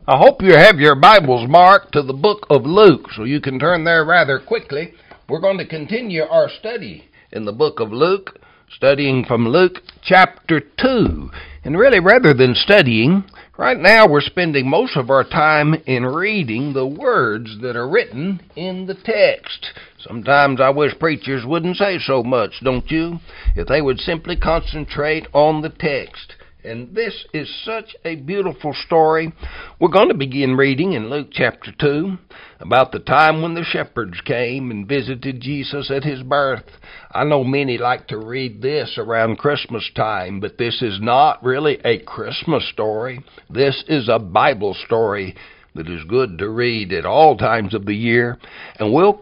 I hope you have your Bibles marked to the book of Luke, so you can turn there rather quickly. We're going to continue our study in the book of Luke, studying from Luke chapter 2. And really, rather than studying, right now we're spending most of our time in reading the words that are written in the text. Sometimes I wish preachers wouldn't say so much, don't you? If they would simply concentrate on the text. And this is such a beautiful story. We're going to begin reading in Luke chapter 2 about the time when the shepherds came and visited Jesus at his birth. I know many like to read this around Christmas time, but this is not really a Christmas story. This is a Bible story that is good to read at all times of the year. And we'll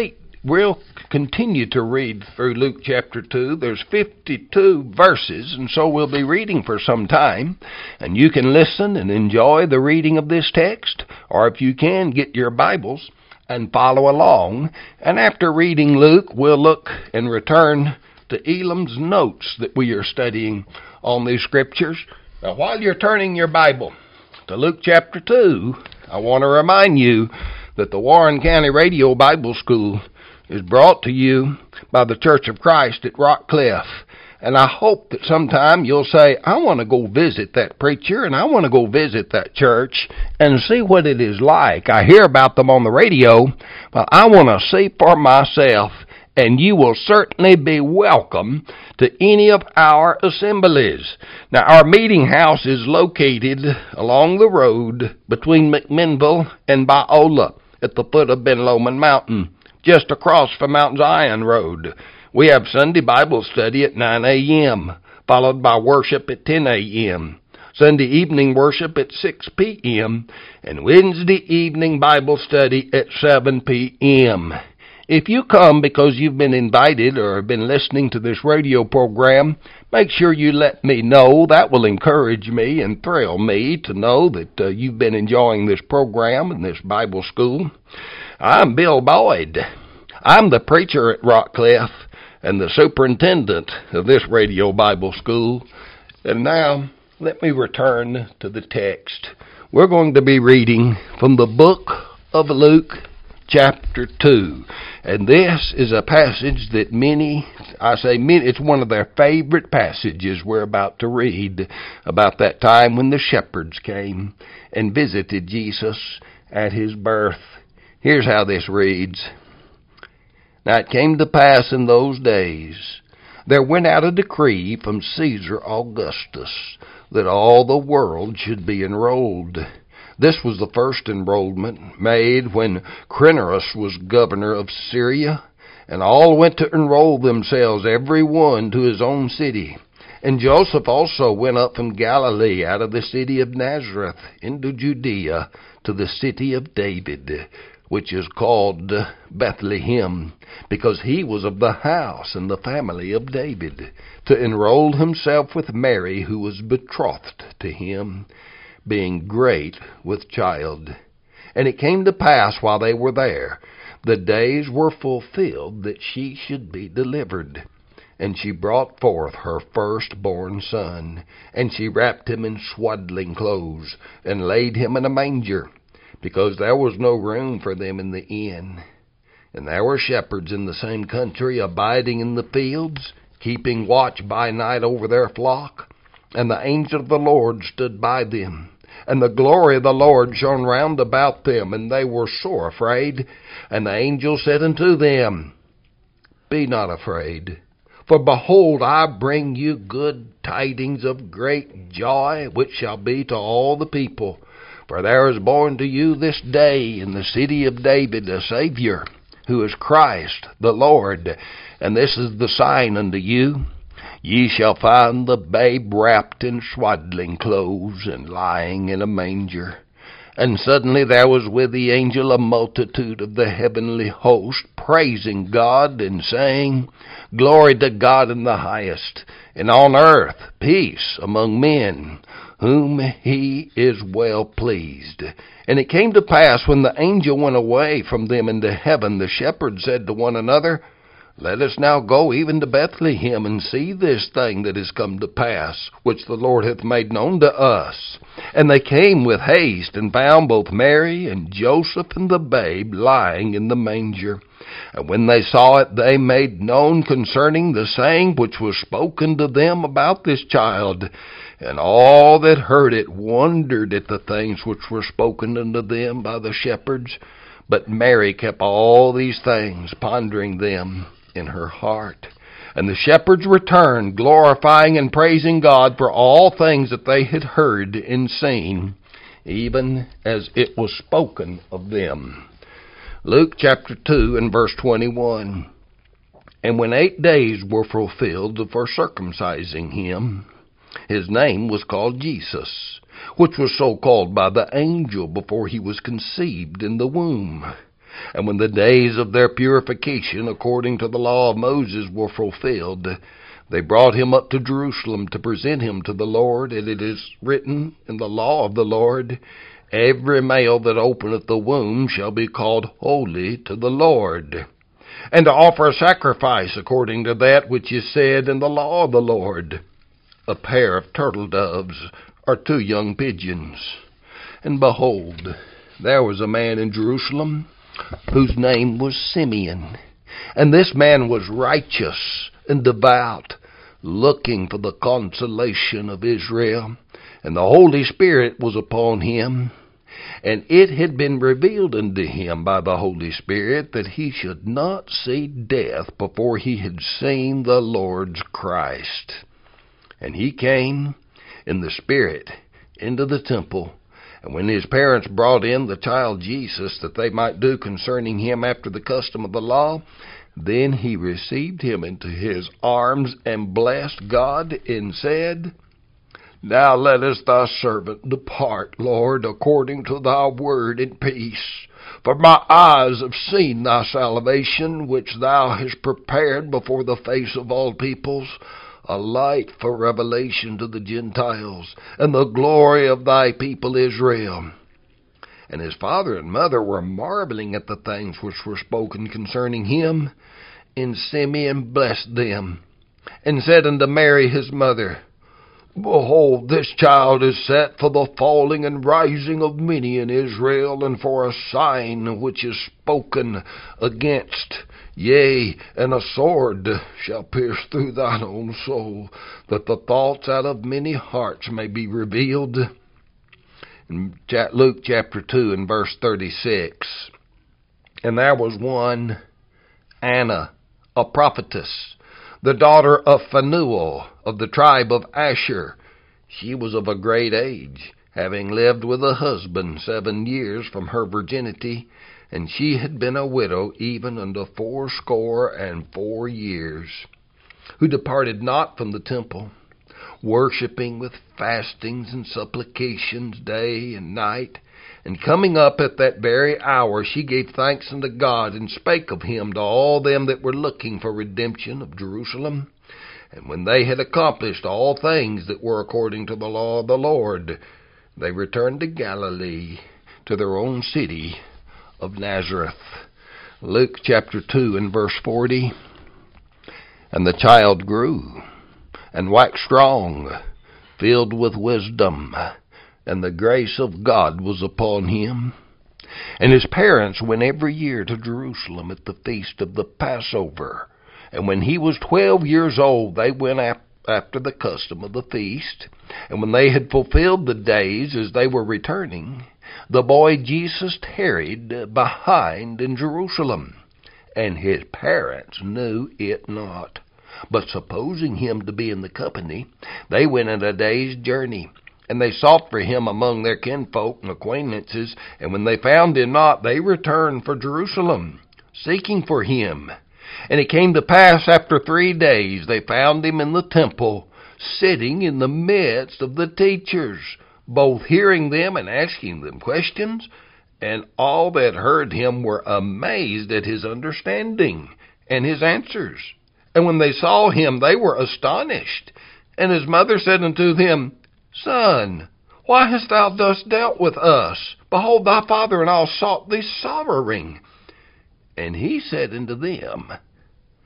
continue to read through Luke chapter 2. There's 52 verses, and so we'll be reading for some time. And you can listen and enjoy the reading of this text, or if you can, get your Bibles and follow along. And after reading Luke, we'll look and return to Elam's notes that we are studying on these scriptures. Now, while you're turning your Bible to Luke chapter 2, I want to remind you that the Warren County Radio Bible School is brought to you by the Church of Christ at Rock Cliff. And I hope that sometime you'll say, I want to go visit that preacher and I want to go visit that church and see what it is like. I hear about them on the radio, but I want to see for myself. And you will certainly be welcome to any of our assemblies. Now, our meeting house is located along the road between McMinnville and Biola at the foot of Ben Lomond Mountain, just across from Mount Zion Road. We have Sunday Bible study at 9 a.m., followed by worship at 10 a.m., Sunday evening worship at 6 p.m., and Wednesday evening Bible study at 7 p.m. If you come because you've been invited or have been listening to this radio program, make sure you let me know. That will encourage me and thrill me to know that you've been enjoying this program and this Bible school. I'm Bill Boyd. I'm the preacher at Rock Cliff and the superintendent of this radio Bible school. And now, let me return to the text. We're going to be reading from the book of Luke, chapter 2. And this is a passage that many, it's one of their favorite passages we're about to read about that time when the shepherds came and visited Jesus at his birth. Here's how this reads. Now it came to pass in those days, there went out a decree from Caesar Augustus that all the world should be enrolled. This was the first enrollment made when Quirinius was governor of Syria, and all went to enroll themselves, every one to his own city. And Joseph also went up from Galilee out of the city of Nazareth into Judea to the city of David, which is called Bethlehem, because he was of the house and the family of David, to enroll himself with Mary, who was betrothed to him, being great with child. And it came to pass while they were there, the days were fulfilled that she should be delivered. And she brought forth her firstborn son, and she wrapped him in swaddling clothes, and laid him in a manger, because there was no room for them in the inn. And there were shepherds in the same country, abiding in the fields, keeping watch by night over their flock. And the angel of the Lord stood by them, and the glory of the Lord shone round about them, and they were sore afraid. And the angel said unto them, Be not afraid, for behold, I bring you good tidings of great joy, which shall be to all the people. For there is born to you this day in the city of David a Savior, who is Christ the Lord. And this is the sign unto you. Ye shall find the babe wrapped in swaddling clothes, and lying in a manger. And suddenly there was with the angel a multitude of the heavenly host, praising God, and saying, Glory to God in the highest, and on earth peace among men, whom he is well pleased. And it came to pass, when the angel went away from them into heaven, the shepherds said to one another, Let us now go even to Bethlehem, and see this thing that is come to pass, which the Lord hath made known to us. And they came with haste, and found both Mary and Joseph and the babe lying in the manger. And when they saw it, they made known concerning the saying which was spoken to them about this child. And all that heard it wondered at the things which were spoken unto them by the shepherds. But Mary kept all these things, pondering them in her heart. And the shepherds returned, glorifying and praising God for all things that they had heard and seen, even as it was spoken of them. Luke chapter 2 and verse 21. And when 8 days were fulfilled for circumcising him, his name was called Jesus, which was so called by the angel before he was conceived in the womb. And when the days of their purification according to the law of Moses were fulfilled, they brought him up to Jerusalem to present him to the Lord. And it is written in the law of the Lord, Every male that openeth the womb shall be called holy to the Lord, and to offer a sacrifice according to that which is said in the law of the Lord, a pair of turtle doves or 2 young pigeons. And behold, there was a man in Jerusalem whose name was Simeon. And this man was righteous and devout, looking for the consolation of Israel. And the Holy Spirit was upon him. And it had been revealed unto him by the Holy Spirit that he should not see death before he had seen the Lord's Christ. And he came in the Spirit into the temple. And when his parents brought in the child Jesus, that they might do concerning him after the custom of the law, then he received him into his arms, and blessed God, and said, Now lettest thy servant depart, Lord, according to thy word, in peace. For my eyes have seen thy salvation, which thou hast prepared before the face of all peoples, a light for revelation to the Gentiles, and the glory of thy people Israel. And his father and mother were marveling at the things which were spoken concerning him. And Simeon blessed them, and said unto Mary his mother, Behold, this child is set for the falling and rising of many in Israel, and for a sign which is spoken against. Yea, and a sword shall pierce through thine own soul, that the thoughts out of many hearts may be revealed. In Luke chapter 2 and verse 36. And there was one, Anna, a prophetess, the daughter of Phanuel, of the tribe of Asher. She was of a great age, having lived with a husband 7 years from her virginity, and she had been a widow even unto 84 years, who departed not from the temple, worshipping with fastings and supplications day and night. And coming up at that very hour, she gave thanks unto God, and spake of him to all them that were looking for redemption of Jerusalem. And when they had accomplished all things that were according to the law of the Lord, they returned to Galilee, to their own city of Nazareth. Luke chapter 2 and verse 40. And the child grew, and waxed strong, filled with wisdom, and the grace of God was upon him. And his parents went every year to Jerusalem at the feast of the Passover. And when he was 12 years old, they went after the custom of the feast. And when they had fulfilled the days as they were returning, the boy Jesus tarried behind in Jerusalem. And his parents knew it not. But supposing him to be in the company, they went a day's journey. And they sought for him among their kinfolk and acquaintances. And when they found him not, they returned for Jerusalem, seeking for him. And it came to pass after 3 days, they found him in the temple, sitting in the midst of the teachers, both hearing them and asking them questions. And all that heard him were amazed at his understanding and his answers. And when they saw him, they were astonished. And his mother said unto him, Son, why hast thou thus dealt with us? Behold, thy father and I sought thee sorrowing. And he said unto them,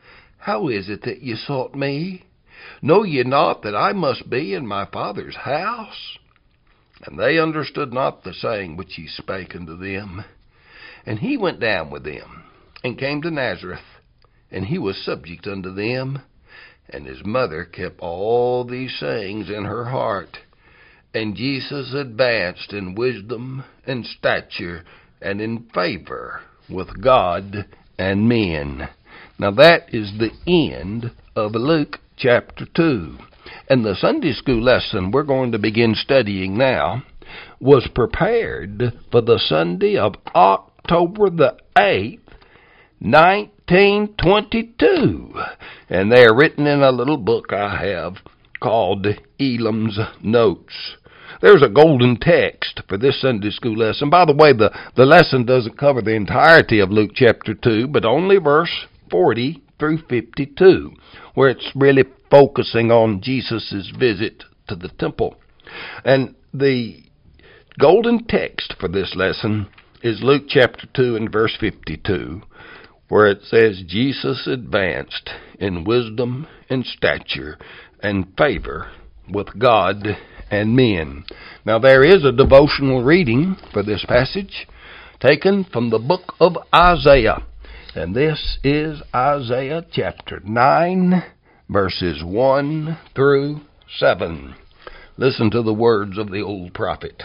how is it that ye sought me? Know ye not that I must be in my Father's house? And they understood not the saying which he spake unto them. And he went down with them, and came to Nazareth, and he was subject unto them. And his mother kept all these sayings in her heart. And Jesus advanced in wisdom and stature, and in favor with God and men. Now that is the end of Luke chapter 2. And the Sunday school lesson we're going to begin studying now was prepared for the Sunday of October the 8th, 1922. And they are written in a little book I have called Elam's Notes. There's a golden text for this Sunday school lesson. By the way, the lesson doesn't cover the entirety of Luke chapter 2, but only verse 40 through 52, where it's really focusing on Jesus' visit to the temple. And the golden text for this lesson is Luke chapter 2 and verse 52, where it says, Jesus advanced in wisdom and stature and favor with God and men. Now there is a devotional reading for this passage taken from the book of Isaiah. And this is Isaiah chapter 9, verses 1 through 7. Listen to the words of the old prophet.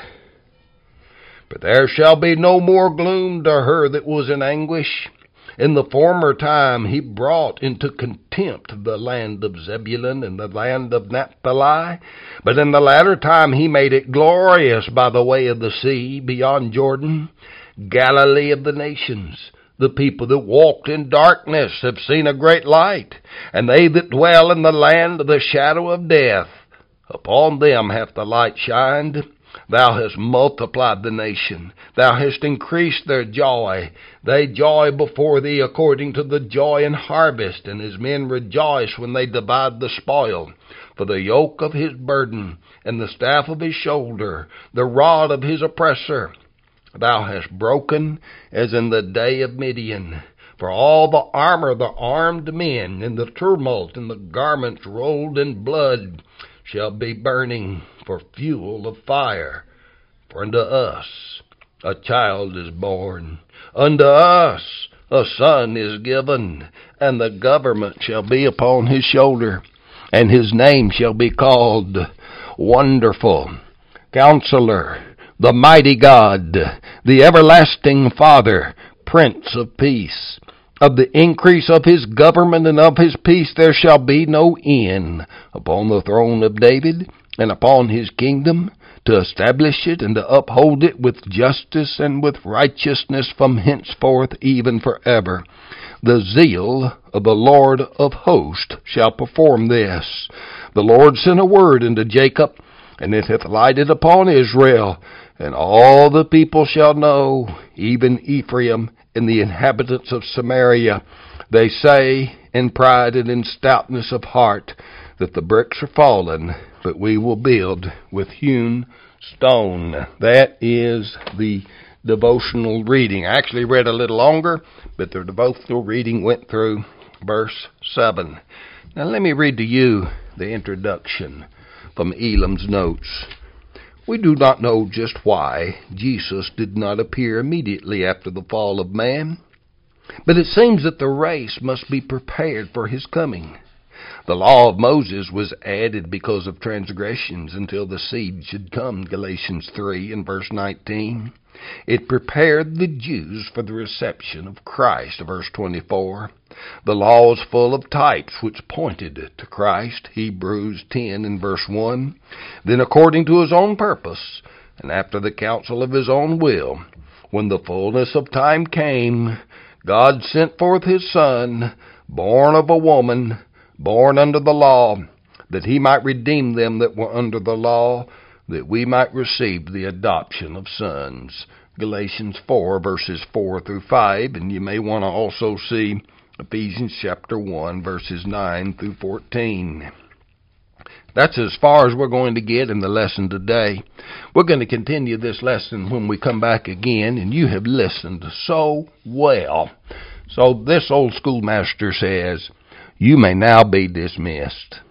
But there shall be no more gloom to her that was in anguish. In the former time he brought into contempt the land of Zebulun and the land of Naphtali. But in the latter time he made it glorious by the way of the sea beyond Jordan, Galilee of the nations. The people that walked in darkness have seen a great light, and they that dwell in the land of the shadow of death, upon them hath the light shined. Thou hast multiplied the nation. Thou hast increased their joy. They joy before thee according to the joy in harvest, and as men rejoice when they divide the spoil. For the yoke of his burden, and the staff of his shoulder, the rod of his oppressor, thou hast broken as in the day of Midian. For all the armor of the armed men, and the tumult, and the garments rolled in blood, shall be burning for fuel of fire. For unto us a child is born, unto us a son is given, and the government shall be upon his shoulder, and his name shall be called Wonderful, Counselor, the Mighty God, the Everlasting Father, Prince of Peace. Of the increase of his government and of his peace there shall be no end, upon the throne of David and upon his kingdom, to establish it and to uphold it with justice and with righteousness from henceforth even forever. The zeal of the Lord of hosts shall perform this. The Lord sent a word unto Jacob, and it hath lighted upon Israel. And all the people shall know, even Ephraim and the inhabitants of Samaria. They say in pride and in stoutness of heart that the bricks are fallen, but we will build with hewn stone. That is the devotional reading. I actually read a little longer, but the devotional reading went through verse 7. Now let me read to you the introduction from Elam's Notes. We do not know just why Jesus did not appear immediately after the fall of man, but it seems that the race must be prepared for his coming. The law of Moses was added because of transgressions until the seed should come, Galatians 3 and verse 19. It prepared the Jews for the reception of Christ, verse 24. The law is full of types which pointed to Christ, Hebrews 10 and verse 1. Then according to his own purpose, and after the counsel of his own will, when the fullness of time came, God sent forth his Son, born of a woman, born under the law, that he might redeem them that were under the law, that we might receive the adoption of sons. Galatians 4, verses 4 through 5, and you may want to also see Ephesians chapter 1, verses 9 through 14. That's as far as we're going to get in the lesson today. We're going to continue this lesson when we come back again, and you have listened so well. So this old schoolmaster says, You may now be dismissed.